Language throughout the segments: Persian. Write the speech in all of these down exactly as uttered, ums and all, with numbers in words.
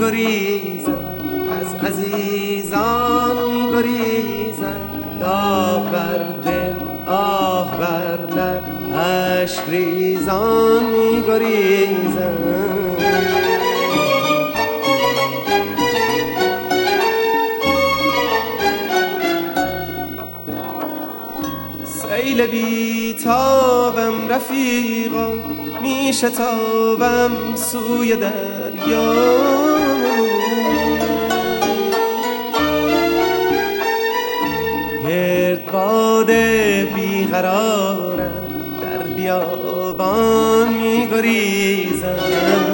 گریزد، از عزیزان می گریزد. داغ بر دل آه بر لب اشک ریزان می گریزد. سیل بی تابم رفیقا، می شتابم سوی دریا. گرد باد بیقرارم در بیابان می گریزم.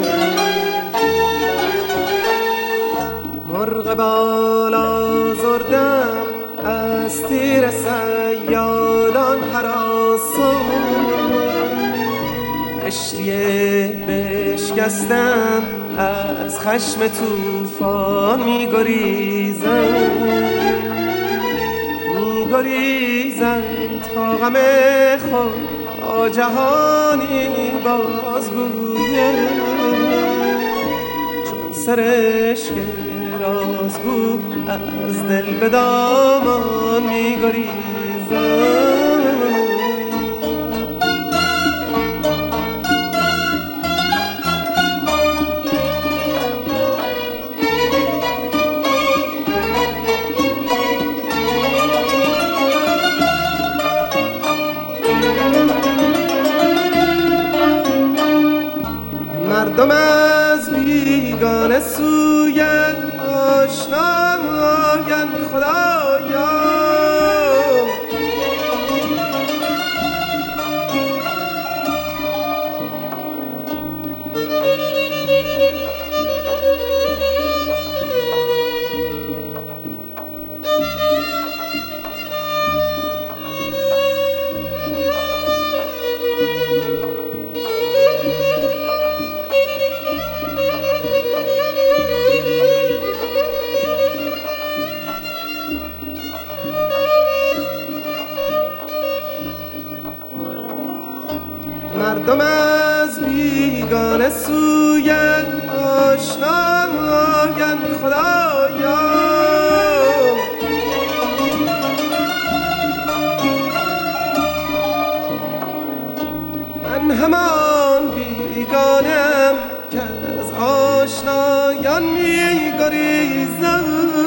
مرغ بالا زردم از تیر سیالان هراسان. کشتی بشکستم از خشم طوفان می گریزم. می گریزم تا غم خود با جهانی بازگویم. چون سرشک رازگو از دل به دامان می گریزم. مردم از بیگانه سوی آشنا آیند خدایا. مردم از بیگانه سوی آشنا آیند خدایا. من همان بیگانه‌ام که از آشنایان می گریزم.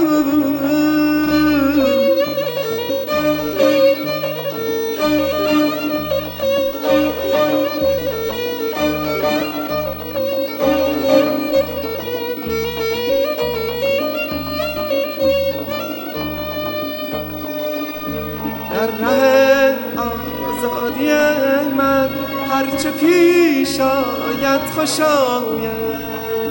در ره آزادی من هرچه پیش آید خوش آید.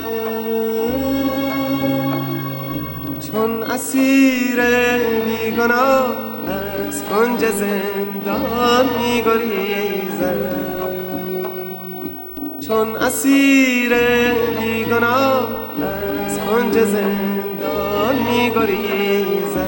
چون اسیر بیگناه از کنج زندان می گریزم. چون اسیر بیگناه از کنج زندان می گریزم.